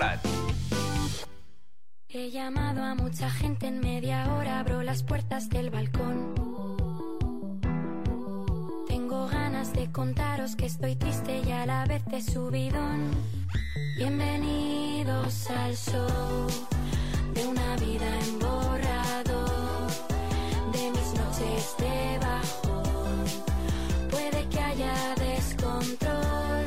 Prat. He llamado a mucha gente en media hora, abro las puertas del balcón. Tengo ganas de contaros que estoy triste y a la vez de subidón. Bienvenidos al show de una vida en borrador, de mis noches de bajón. Puede que haya descontrol.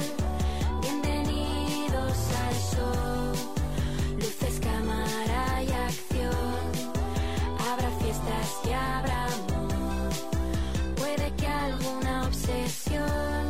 Bienvenidos al show. Luces, cámara y acción. Habrá fiestas y habrá amor. Puede que alguna obsesión.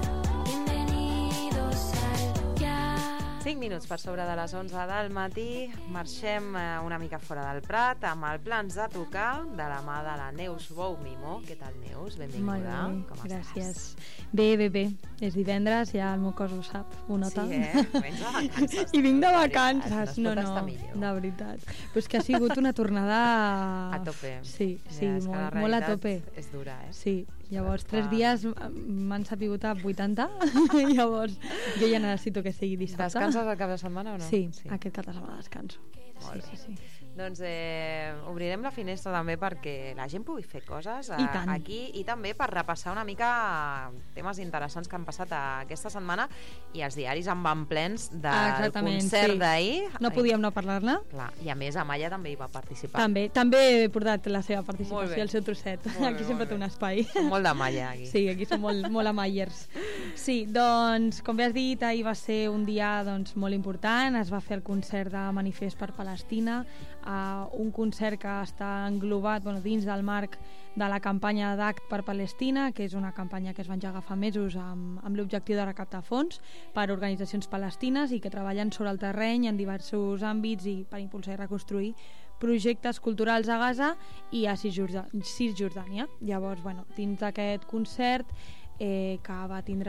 Bienvenidos al ya. 5 minuts per sobre de les 11 del matí. Marxem una mica fora del Prat amb el Plans de tocar de la mà de la Neus Bou Mimó. Què tal, Neus? Benvinguda. Com gràcies. Bé. És divendres, ja el meu cos ho sap, ho nota. Sí, Vens de vacances. I vinc de vacances. No, de veritat. Però és que ha sigut una tornada... A tope. Sí, ja, molt a tope. És dura, Sí, llavors 3 dies m'han sapigut a 80, llavors jo ja necessito que sigui dissabte. Descanses el cap de setmana o no? Sí, aquest cap de setmana descanso. Sí. Doncs obrirem la finestra també perquè la gent pugui fer coses aquí i també per repassar una mica temes interessants que han passat aquesta setmana i els diaris en van plens del concert d'ahir. No podíem no parlar-ne. Clar, i a més Amaya també hi va participar. També he portat la seva participació, el seu trosset. Aquí sempre té un espai. Som molt d'Amaya aquí. Sí, aquí som molt amaiers. Sí, doncs com bé has dit, ahir va ser un dia molt important. Es va fer el concert de Manifest per Palestina, un concert que està englobat dins del marc de la campanya d'Act per Palestina, que és una campanya que es va engegar fa mesos amb l'objectiu de recaptar fons per organitzacions palestines i que treballen sobre el terreny en diversos àmbits i per impulsar i reconstruir projectes culturals a Gaza i a Cisjordània. Llavors, dins d'aquest concert que va tindre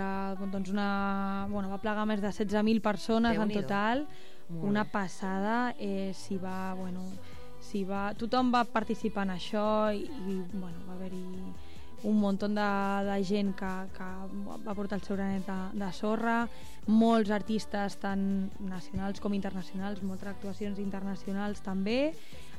va plegar més de 16.000 persones en total, una passada. Tothom va participar en això i va haver-hi un munt de gent que va portar el seu granet de sorra, molts artistes tant nacionals com internacionals, moltes actuacions internacionals també.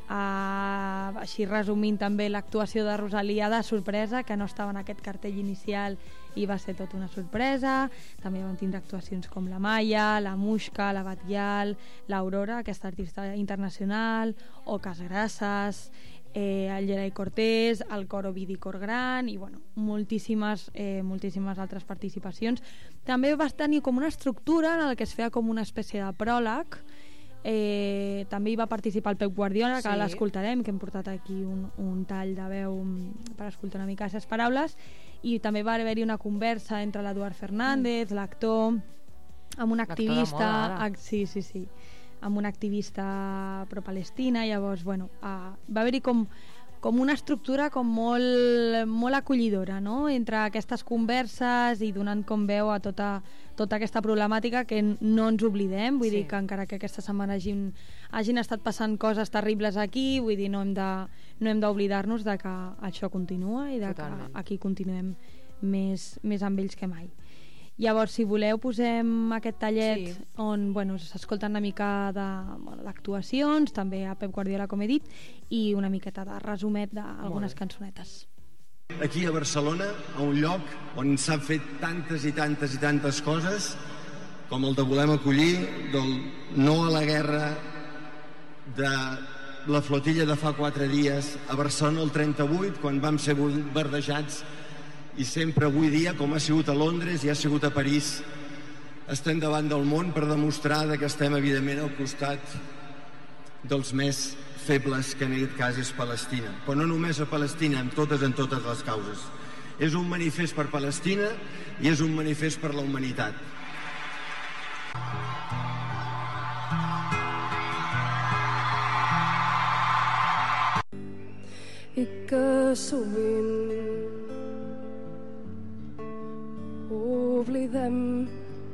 Així resumint també l'actuació de Rosalia de sorpresa, que no estava en aquest cartell inicial i va ser tot una sorpresa. També vam tindre actuacions com la Maya, la Muixca, la Batial, l'Aurora, aquesta artista internacional, o Casgrasses, el Gerai Cortés, el Cor Ovidi Cor Gran i moltíssimes altres participacions. També va tenir com una estructura en la que es feia com una espècie de pròleg. També hi va participar el Pep Guardiola, que l'escoltarem, que hem portat aquí un tall de veu per escoltar una mica les paraules, i també va haver-hi una conversa entre l'Eduard Fernández, l'actor, amb un activista amb una activista pro-palestina. Llavors va haver-hi com una estructura molt acollidora, no?, entre aquestes converses i donant com veu a tota aquesta problemàtica que no ens oblidem. Vull dir que encara que aquesta setmana hagin estat passant coses terribles aquí, vull dir, no hem d'oblidar-nos de que això continua i de que aquí continuem més amb ells que mai. Llavors, si voleu, posem aquest tallet on s'escolten una mica d'actuacions, també a Pep Guardiola, com he dit, i una miqueta de resumet d'algunes cançonetes. Aquí a Barcelona, a un lloc on s'han fet tantes i tantes i tantes coses, com el de Volem Acollir, del no a la guerra, de la flotilla de fa 4 dies, a Barcelona el 38, quan vam ser bombardejats, i sempre avui dia, com ha sigut a Londres i ha sigut a París, estem davant del món per demostrar que estem evidentment al costat dels més febles, que en aquest cas és Palestina, però no només a Palestina, en totes les causes. És un manifest per Palestina i és un manifest per la humanitat. I que sovint oblidem.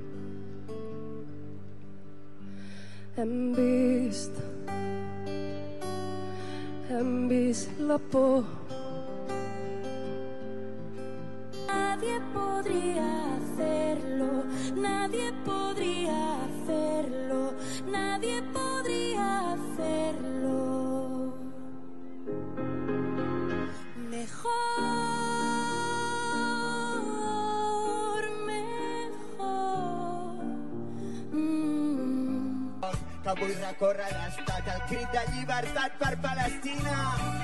Hem vist la por. Nadie podría hacerlo, nadie podría hacerlo, nadie Avui recorre l'estat el crit de llibertat per Palestina.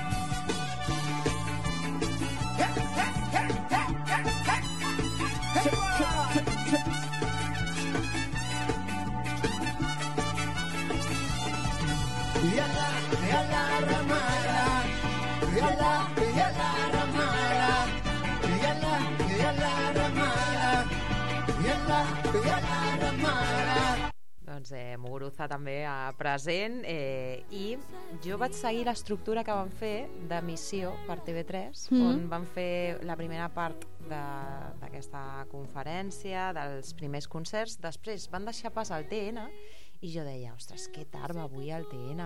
Yalla, yalla, ramala. Yalla, yalla, ramala. Yalla, yalla, ramala. Yalla, yalla, ramala. Doncs Muguruza també present i jo vaig seguir l'estructura que van fer d'emissió per TV3 on van fer la primera part d'aquesta conferència, dels primers concerts, després van deixar pas al TN i jo deia, ostres, que tard va avui al TN,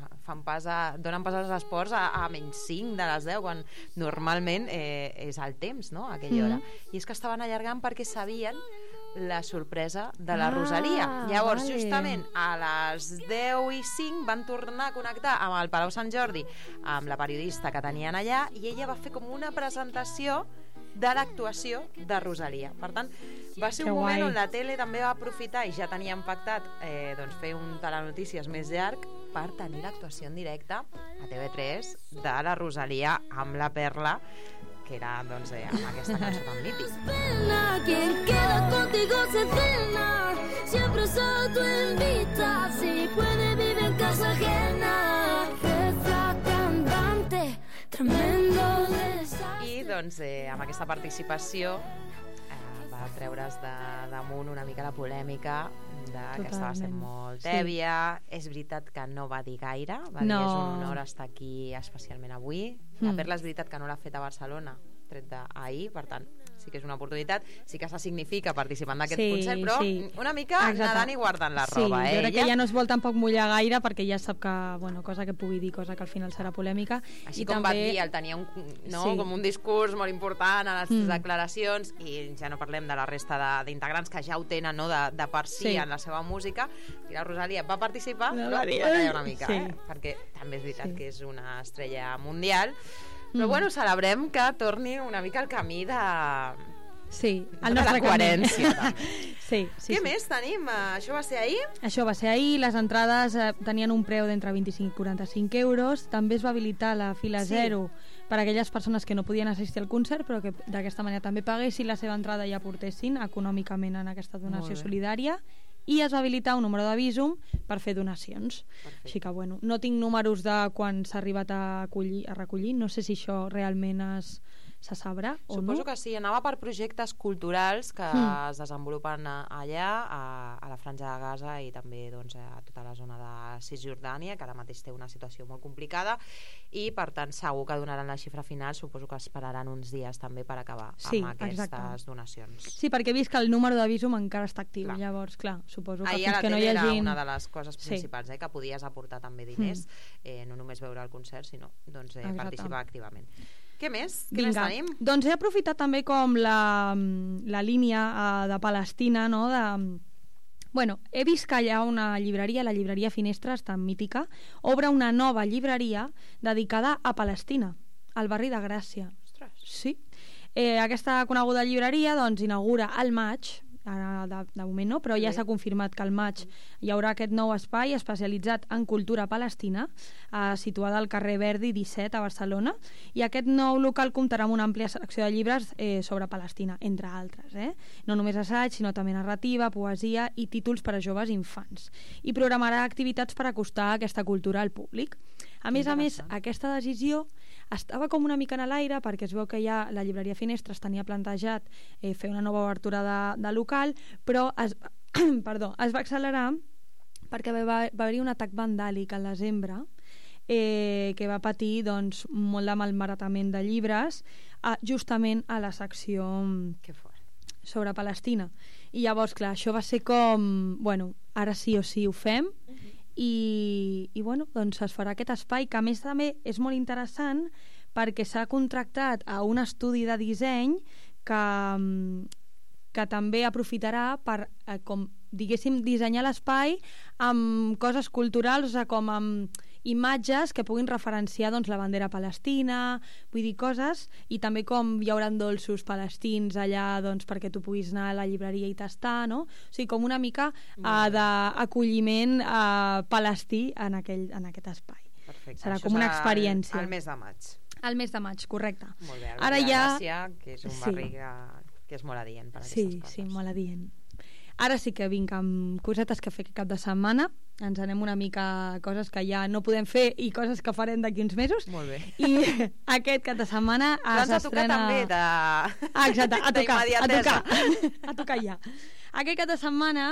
donen pas als esports a -5 de les 10 quan normalment és el temps, no?, a aquella hora, i és que estaven allargant perquè sabien la sorpresa de la Rosalia. Llavors, justament a les 10:05 van tornar a connectar amb el Palau Sant Jordi, amb la periodista que tenien allà, i ella va fer com una presentació de l'actuació de Rosalia. Per tant, va ser un moment on la tele també va aprofitar, i ja teníem pactat fer un telenotícies més llarg per tenir l'actuació en directe a TV3 de la Rosalia amb la Perla, que era, doncs, amb aquesta cançó tan mítica. Quien queda contigo se cena, siempre solo tú invitas, si puede vivir en casa ajena, reza cantante, tremendo desastre. I, doncs, amb aquesta participació va treure's damunt una mica la polèmica que estava sent molt tèbia. És veritat que no va dir gaire, va dir és un honor estar aquí especialment avui. La Perla és veritat que no l'ha fet a Barcelona, tret d'ahir, per tant sí que és una oportunitat, sí que se significa participant d'aquest concert, però una mica nedant i guardant la roba. Jo crec que ja no es vol tampoc mullar gaire perquè ja sap que, cosa que pugui dir, cosa que al final serà polèmica. Així com va dir, el tenia com un discurs molt important a les declaracions, i ja no parlem de la resta d'integrants que ja ho tenen de per si en la seva música, i la Rosalia va participar, però va callar una mica, perquè també és veritat que és una estrella mundial. Però bueno, celebrem que torni una mica al camí de la coherència. Què més tenim? Això va ser ahir? Això va ser ahir. Les entrades tenien un preu d'entre 25 i 45 euros. També es va habilitar la fila 0 per a aquelles persones que no podien assistir al concert, però que d'aquesta manera també paguessin la seva entrada i aportessin econòmicament en aquesta donació solidària. I es va habilitar un número de Bizum per fer donacions. Així que, no tinc números de quan s'ha arribat a recollir. No sé si això realment se sabrà o no. Suposo que sí, anava per projectes culturals que es desenvolupen allà, a la Franja de Gaza i també a tota la zona de Cisjordània, que ara mateix té una situació molt complicada, i per tant segur que donaran la xifra final. Suposo que esperaran uns dies també per acabar amb aquestes donacions. Sí, perquè he vist que el número de Bizum encara està actiu. Llavors, clar, suposo que fins que no hi hagi... Era una de les coses principals, que podies aportar també diners, no només veure el concert, sinó participar activament. Què més? Què més tenim? Doncs he aprofitat també com la línia de Palestina, no? He vist que hi ha una llibreria, la llibreria Finestres, tan mítica, obre una nova llibreria dedicada a Palestina, al barri de Gràcia. Ostres! Sí. Aquesta coneguda llibreria inaugura al maig, ara de moment no, però ja s'ha confirmat que al maig hi haurà aquest nou espai especialitzat en cultura palestina, situada al carrer Verdi 17 a Barcelona, i aquest nou local comptarà amb una àmplia selecció de llibres sobre Palestina, entre altres. No només assaig, sinó també narrativa, poesia i títols per a joves i infants. I programarà activitats per acostar aquesta cultura al públic. A més, aquesta decisió estava com una mica en l'aire perquè es veu que ja la llibreria Finestres tenia plantejat fer una nova obertura de local, però es va accelerar perquè va haver-hi un atac vandàlic al desembre que va patir molt de malbaratament de llibres justament a la secció sobre Palestina. I llavors, clar, això va ser com ara sí o sí ho fem, i es farà aquest espai, que a més també és molt interessant perquè s'ha contractat a un estudi de disseny que també aprofitarà per, com diguéssim, dissenyar l'espai amb coses culturals, com amb imatges que puguin referenciar doncs, la bandera palestina, vull dir coses, i també com hi haurà dolços palestins allà doncs, perquè tu puguis anar a la llibreria i tastar, no? O sigui, com una mica d'acolliment palestí en aquest espai. Perfecte. Serà com una experiència. El mes de maig. El mes de maig, correcte. Molt bé, Ara ja... Gràcia, que és un barri que és molt adient per aquestes coses. Sí, molt adient. Ara sí que vinc amb cosetes que fer cap de setmana. Ens anem una mica a coses que ja no podem fer i coses que farem d'aquí uns mesos. Molt bé. I aquest cap de setmana s'estrena... també de... Exacte, a tocar ja. Aquest cap de setmana,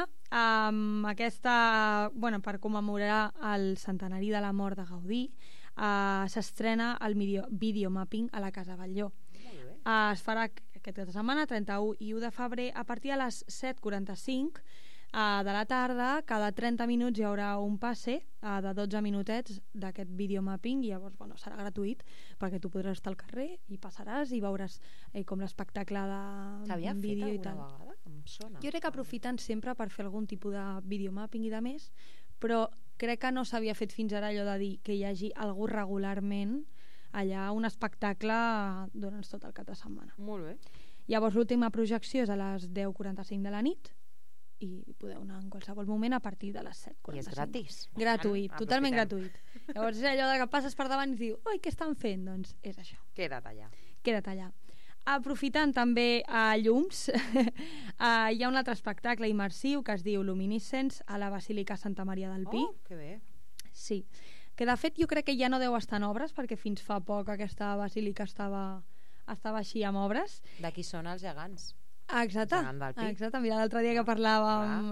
per commemorar el centenari de la mort de Gaudí, s'estrena el videomapping a la Casa Batlló. Es farà aquest cap de setmana, 31 i 1 de febrer, a partir de les 7:45 de la tarda. Cada 30 minuts hi haurà un passe de 12 minutets d'aquest videomapping i llavors serà gratuït perquè tu podràs estar al carrer i passaràs i veuràs com l'espectacle de vídeo i tal. Vegada? Em sona. Jo crec que aprofiten sempre per fer algun tipus de videomapping i de més, però crec que no s'havia fet fins ara allò de dir que hi hagi algú regularment allà, un espectacle durant tot el cap de setmana. Molt bé. Llavors l'última projecció és a les 10:45 de la nit i podeu anar en qualsevol moment a partir de les 7:45. I és gratis. Gratuït, totalment gratuït. Llavors és allò que passes per davant i dius, oi, què estan fent? Doncs és això. Queda't allà. Queda't allà. Aprofitant també llums, hi ha un altre espectacle immersiu que es diu Luminiscence a la Basílica Santa Maria del Pi. Oh, que bé. Sí, que de fet jo crec que ja no deu estar en obres perquè fins fa poc aquesta basílica estava així amb obres. D'aquí són els gegants. Exacte, mira, l'altre dia que parlàvem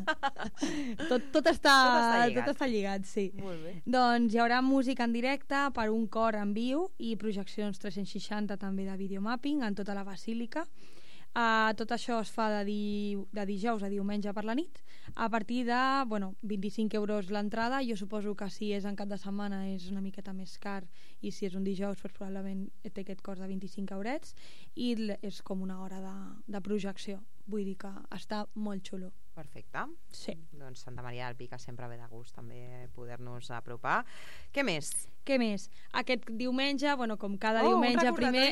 tot està lligat, sí. Molt bé. Doncs hi haurà música en directe per un cor en viu i projeccions 360 també de videomapping en tota la basílica. Tot això es fa de dijous a diumenge per la nit a partir de 25 euros l'entrada. Jo suposo que si és en cap de setmana és una miqueta més car i si és un dijous doncs probablement té aquest cost de 25 eurets i és com una hora de projecció, vull dir que està molt xulo. Perfecte. Sí. Doncs Santa Maria del Pi, que sempre ve de gust també poder-nos apropar. Què més? Aquest diumenge, com cada diumenge primer...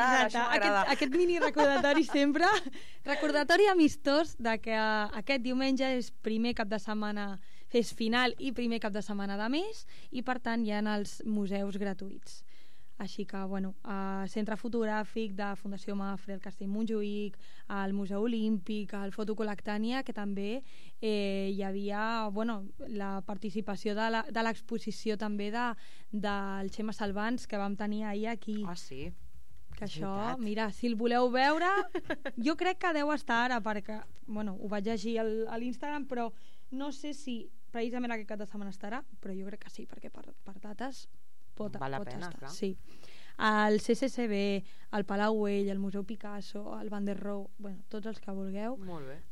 Aquest mini recordatori sempre. Recordatori amistós de que aquest diumenge és primer cap de setmana, és final i primer cap de setmana de mes i per tant hi ha els museus gratuïts. Així que, Centre Fotogràfic de Fundació Mafre, el Castell Montjuïc, el Museu Olímpic, el Fotocolectània, que també hi havia la participació de l'exposició també del Xema Salvans que vam tenir ahir aquí. Ah, sí? Que això, mira, si el voleu veure, jo crec que deu estar ara, perquè, ho vaig llegir a l'Instagram, però no sé si precisament aquest cap de setmana estarà, però jo crec que sí, perquè per dates val la pena, estar. Clar. Sí. El CCCB, el Palau Güell, el Museu Picasso, el Van der Rohe, tots els que vulgueu. Molt bé.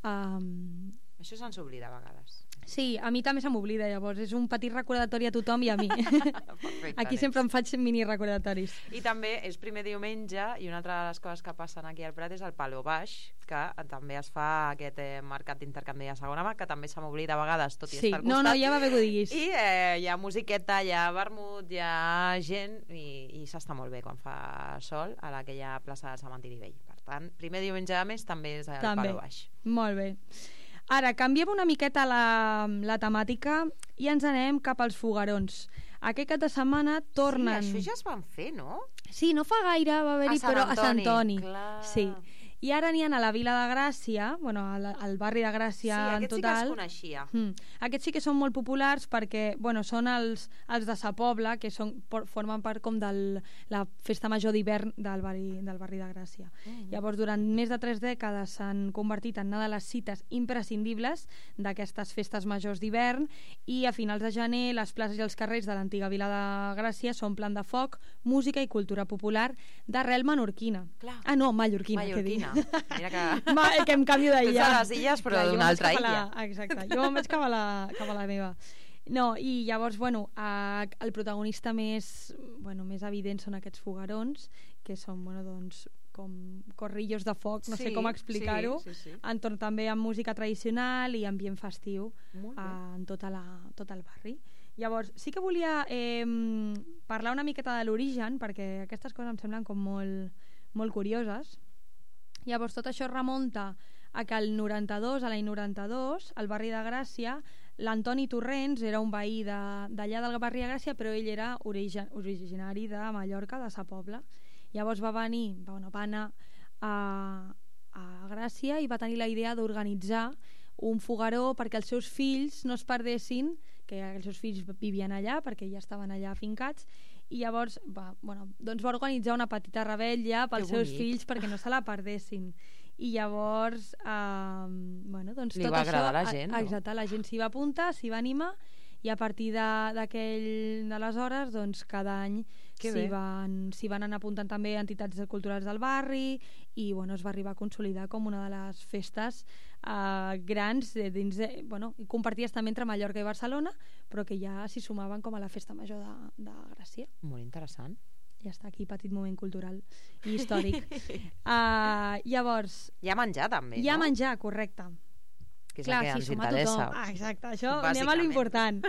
Això se'ns oblida a vegades. Sí, a mi també se m'oblida, llavors és un petit recordatori a tothom i a mi. Perfecte, aquí sempre em faig mini recordatoris. I també és primer diumenge i una altra de les coses que passen aquí al Prat és el Palo Baix, que també es fa aquest mercat d'intercanvi de segona mà, que també se m'oblida a vegades, tot i estar al costat. No, ja va bé que ho diguis. I hi ha musiqueta, hi ha vermut, hi ha gent i s'està molt bé quan fa sol a aquella plaça del Cementiri Vell. Per tant, primer diumenge de mes també és el Palo Baix. Molt bé. Ara, canviem una miqueta la temàtica i ens anem cap als foguerons. Aquest cap de setmana tornen... Sí, això ja es van fer, no? Sí, no fa gaire va haver-hi, però a Sant Antoni. Clar. Sí. I ara n'hi ha a la Vila de Gràcia, al barri de Gràcia en total. Sí, aquests sí que els coneixia. Aquests sí que són molt populars perquè són els de Sa Pobla, que formen part com de la festa major d'hivern del barri de Gràcia. Llavors, durant més de 3 dècades s'han convertit en una de les cites imprescindibles d'aquestes festes majors d'hivern i a finals de gener les places i els carrers de l'antiga Vila de Gràcia s'omplen de foc, música i cultura popular d'arrel menorquina. Clar. Mallorquina. Mira que em canvio d'illa. Ets a les illes, però d'una altra illa. Exacte, jo me'n vaig cap a la meva. No, i llavors, el protagonista més evident són aquests foguerons, que són, com corrillos de foc, no sé com explicar-ho, entorn també amb música tradicional i ambient festiu en tot el barri. Llavors, sí que volia parlar una miqueta de l'origen, perquè aquestes coses em semblen com molt curioses. Llavors, tot això remunta a que l'any 92, al barri de Gràcia, l'Antoni Torrents era un veí d'allà del barri de Gràcia, però ell era originari de Mallorca, de Sa Pobla. Llavors va anar a Gràcia i va tenir la idea d'organitzar un fogueró perquè els seus fills no es perdessin, que els seus fills vivien allà perquè ja estaven allà afincats, i llavors va organitzar una petita revetlla pels seus fills perquè no se la perdessin. I llavors li va agradar la gent, no? Exacte, la gent s'hi va apuntar, s'hi va animar, i a partir d'aleshores cada any s'hi van anar apuntant també entitats culturals del barri, i es va arribar a consolidar com una de les festes grans i compartides també entre Mallorca i Barcelona, però que ja s'hi sumaven com a la festa major de Gràcia. Molt interessant. Ja està, aquí, petit moment cultural i històric. Llavors... Hi ha menjar, també, no? Hi ha menjar, correcte. Que és el que ens interessa. Exacte, això anem a l'important.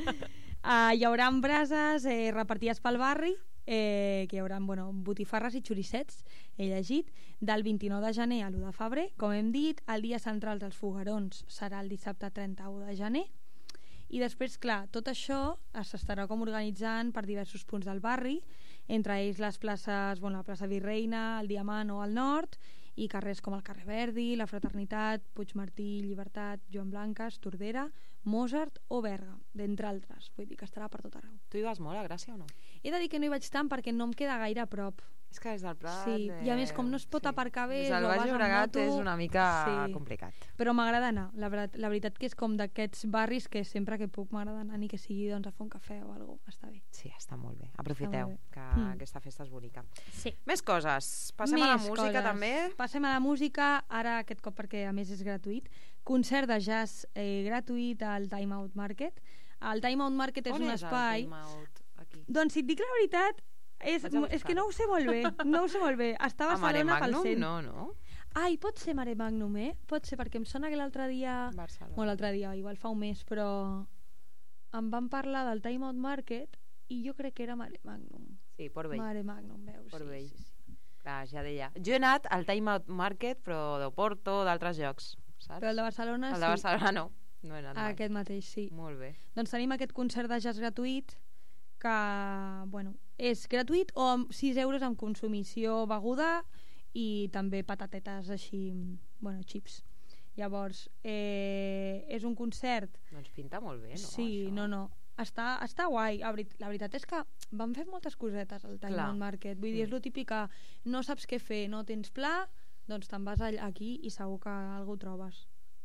Hi haurà brases repartides pel barri, que hi haurà botifarres i xoricets, he llegit, del 29 de gener a l'1 de febrer. Com hem dit, el dia central dels foguerons serà el dissabte 31 de gener, i després, clar, tot això s'estarà com organitzant per diversos punts del barri, entre ells les places, la plaça Virreina, el Diamant o el Nord, i carrers com el carrer Verdi, la Fraternitat, Puigmartí, Llibertat, Joan Blanques, Tordera, Mozart o Berga, d'entre altres. Vull dir que estarà per tot arreu. Tu hi vas molt a Gràcia o no? He de dir que no hi vaig tant perquè no em queda gaire a prop. És que des del Prat... Sí, i a més, com no es pot aparcar bé... Des del Baix Llobregat és una mica complicat. Però m'agrada anar. La veritat que és com d'aquests barris que sempre que puc m'agrada anar, ni que sigui a fer un cafè o alguna cosa. Està bé. Sí, està molt bé. Aprofiteu, que aquesta festa és bonica. Sí. Més coses. Passem a la música, també. Passem a la música, ara aquest cop perquè a més és gratuït. Concert de jazz gratuït al Time Out Market. El Time Out Market és un espai... On és el Time Out? Aquí. Doncs si et dic la veritat, és que no ho sé molt bé. Està a Barcelona pel centre. No? Ai, pot ser Mare Magnum, Pot ser, perquè em sona que l'altre dia... l'altre dia, igual fa un mes, però em van parlar del Time Out Market i jo crec que era Mare Magnum. Sí, Port Vell. Mare Magnum, veus? Port Vell. Sí. Clar, ja deia. Jo he anat al Time Out Market, però de Porto, d'altres llocs, saps? Però el de Barcelona sí. El de Barcelona no he anat mai. Aquest mateix, sí. Molt bé. Doncs tenim aquest concert de jazz gratuït que, és gratuït o amb 6 euros amb consumició beguda i també patatetes així, xips. Llavors, és un concert... Doncs pinta molt bé, no? Sí, això? no. Està guai. La veritat és que van fer moltes cosetes al Time Out Market. Vull dir, és lo típic que no saps què fer, no tens pla, doncs te'n vas aquí i segur que algú trobes.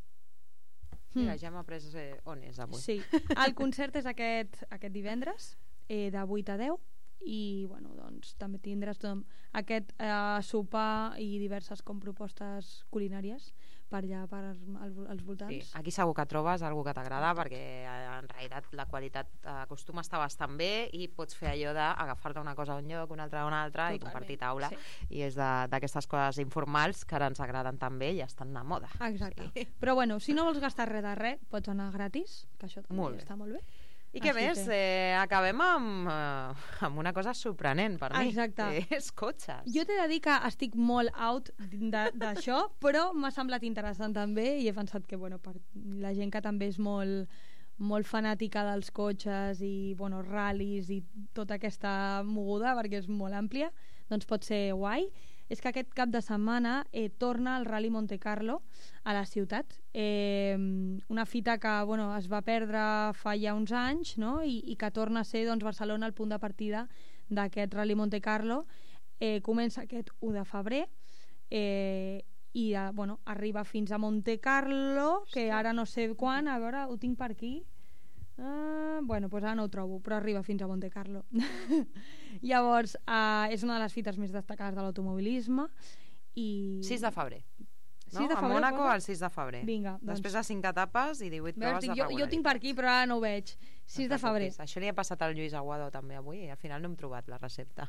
Mira, ja m'ha pres on és avui. Sí, el concert és aquest divendres, de 8 a 10, i doncs també tindràs aquest sopar i diverses propostes culinàries per allà, als voltants. Sí, aquí segur que trobes algú que t'agrada, perquè en realitat la qualitat acostuma a estar bastant bé i pots fer allò d'agafar-te una cosa a un lloc, una altra a un altre. Totalment. I compartir taula, sí. I és d'aquestes coses informals que ara ens agraden també i estan de moda. Exacte, sí. Però si no vols gastar res de res, pots anar gratis, que això també està molt bé. I què més? Acabem amb una cosa sorprenent per mi. Exacte. Que és cotxes. Jo t'he de dir que estic molt out d'això, però m'ha semblat interessant també i he pensat que per la gent que també és molt fanàtica dels cotxes i ral·lis i tota aquesta moguda, perquè és molt àmplia, doncs pot ser guai. És que aquest cap de setmana torna el Rally Monte Carlo a la ciutat. Una fita que es va perdre fa ja uns anys, no? I que torna a ser Barcelona el punt de partida d'aquest Rally Monte Carlo. Comença aquest 1 de febrer i arriba fins a Monte Carlo, que ara no sé quan, a veure, ho tinc per aquí. Ara no ho trobo, però arriba fins a Monte Carlo. Llavors, és una de les fites més destacades de l'automobilisme. 6 de febrer. No? 6 de febrer, a Mònaco el 6 de febrer. Vinga, després de 5 etapes i 18 proves de regularitat. Jo ho tinc per aquí, però ara no ho veig. 6 de febrer. Això li ha passat al Lluís Aguado també avui i al final no hem trobat la recepta.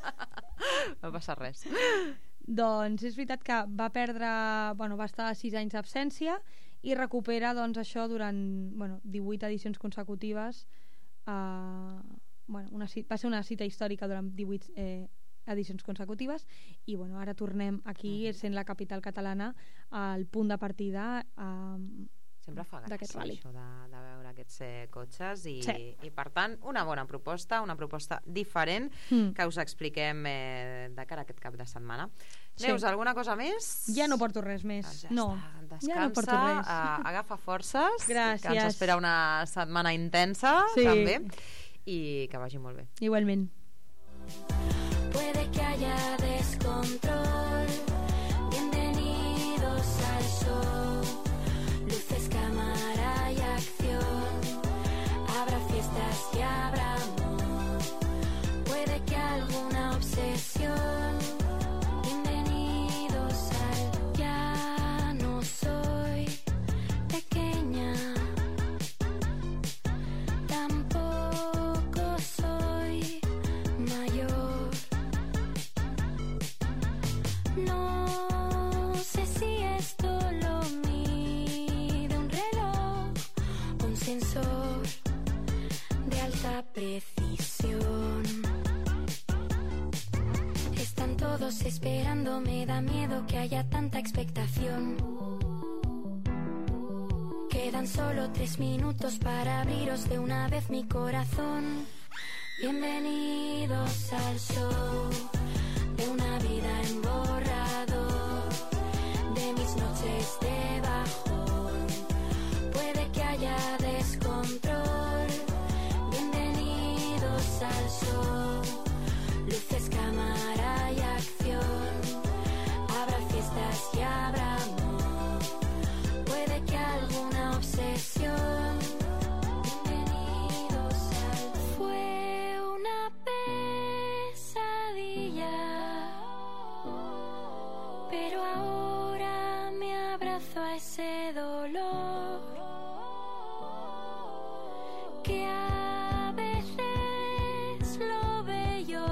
No passa res. Doncs és veritat que va estar 6 anys d'absència i recupera això durant 18 edicions consecutives va ser una cita històrica durant 18 edicions consecutives i ara tornem aquí sent la capital catalana al punt de partida sempre fa gràcia això de veure aquests cotxes i per tant una bona proposta, una proposta diferent que us expliquem de cara a aquest cap de setmana. Neus, alguna cosa més? Ja no porto res més. Descansa, ja no porto res. Agafa forces. Gràcies. Que ens espera una setmana intensa també i que vagi molt bé. Igualment. Puede que haya descontrol. Bienvenidos al show. Luces, cámara y acción. Habrá fiestas y habrá amor. Puede que alguna obsesión. Bienvenidos al ya no soy pequeña. Tampoco soy mayor. No sé si esto lo mide un reloj, un sensor de alta precisión. Están todos esperando, me da miedo que haya tanta expectación. Quedan solo 3 minutos para abriros de una vez mi corazón. Bienvenidos al show de una vida en borrador, de mis noches de bajón. Puede que haya descontrol. Bienvenidos al show. Luces, cámara y acción. Habrá fiestas y habrá amor. Puede que alguna obsesión. Bienvenidos al... Fue una pesadilla, pero ahora me abrazo a ese dolor que a veces lo bello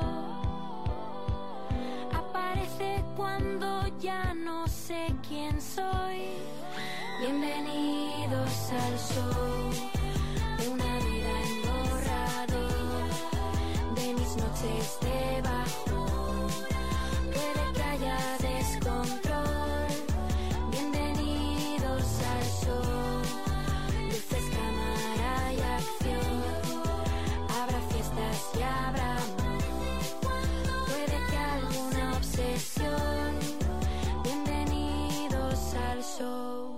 aparece cuando ya no sé quién soy. Bienvenidos al show de una vida en borrador, de mis noches de bajón. Puede que haya descontrol. Bienvenidos al show. Luces, cámara y acción. Habrá fiestas y habrá amor. Puede que alguna obsesión. Bienvenidos al show.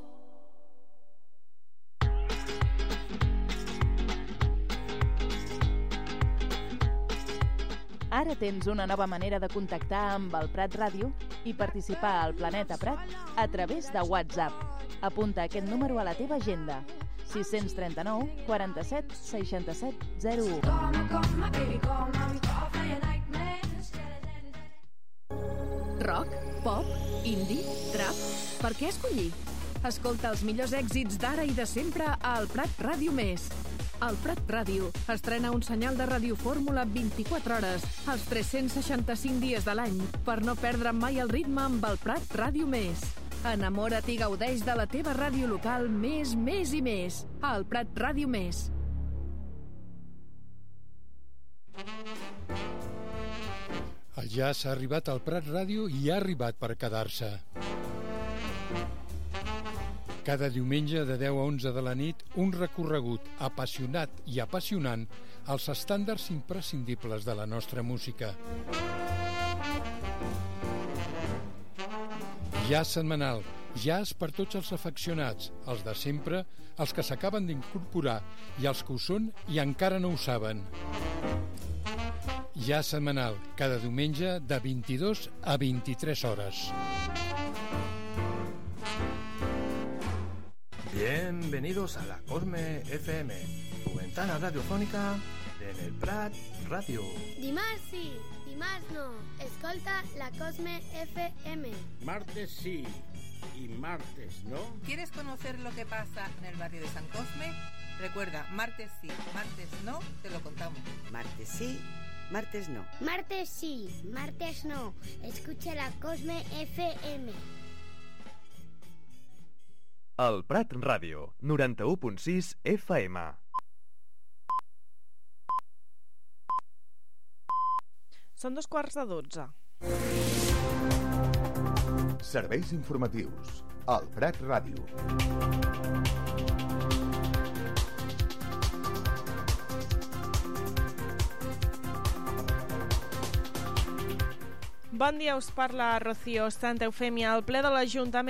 Ara tens una nova manera de contactar amb el Prat Ràdio i participar al Planeta Prat a través de WhatsApp. Apunta aquest número a la teva agenda: 639 47 67 01. Rock, pop, indie, trap... Per què escollir? Escolta els millors èxits d'ara i de sempre al Prat Ràdio Més. El Prat Ràdio estrena un senyal de radiofórmula 24 hores, els 365 dies de l'any, per no perdre mai el ritme amb el Prat Ràdio Més. Enamora't i gaudeix de la teva ràdio local més i més. El Prat Ràdio Més. El jazz ha arribat al Prat Ràdio i ha arribat per quedar-se. Cada diumenge de 10 a 11 de la nit, un recorregut apassionat i apassionant als estàndards imprescindibles de la nostra música. Jazz setmanal, jazz per tots els afeccionats, els de sempre, els que s'acaben d'incorporar i els que ho són i encara no ho saben. Jazz setmanal, cada diumenge de 22 a 23 hores. Bienvenidos a la Cosme FM, tu ventana radiofónica en el Prat Radio. Dimarts sí, dimarts no. Escolta la Cosme FM. Martes sí y martes no. ¿Quieres conocer lo que pasa en el barrio de San Cosme? Recuerda, martes sí, martes no, te lo contamos. Martes sí, martes no. Martes sí, martes no. Escucha la Cosme FM. El Prat Ràdio, 91.6 FM. Són 12:15. Serveis informatius al Prat Ràdio. Bon dia, us parla Rocío Santa Eufèmia. El ple de l'Ajuntament